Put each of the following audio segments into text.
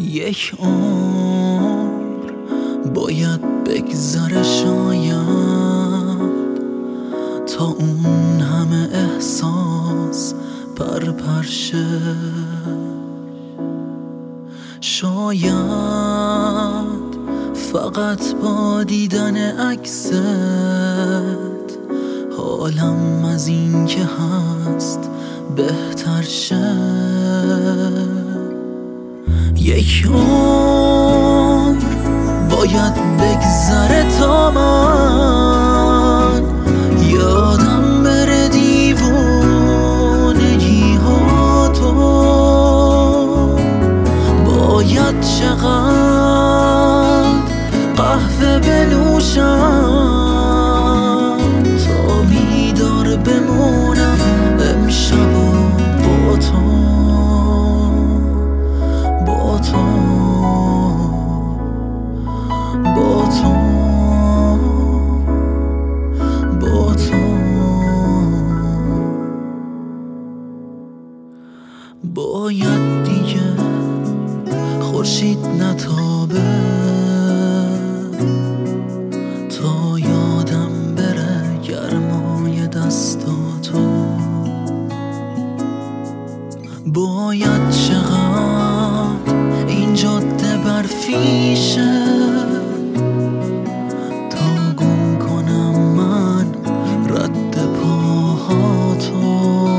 یک عمر باید بگذره شاید تا اون همه احساس پرپرشه. شاید فقط با دیدن عکست حالم از این که هست بهتر شه. یک عمر باید بگذره تا من یادم بره دیوونگی ها تو. باید چقدر قهوه بنوشم تا بیدار بمونم امشب با تو. باید دیگه خورشید نتابه تا یادم بره گرمای دستاتو. باید چقدر این جاده برفیشه تا گم کنم من رد پاهاتو.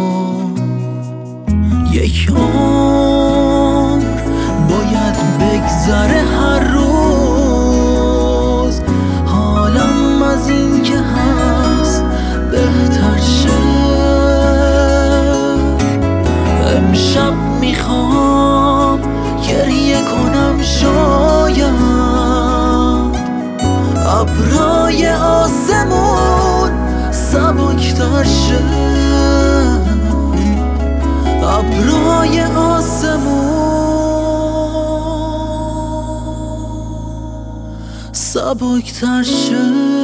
یک عمر باید بگذره هر روز حالم از این که هست بهتر شه. امشب میخوام گریه کنم شاید ابرای آسمون سبکتر شه. ابرای آسمون سبکتر شه.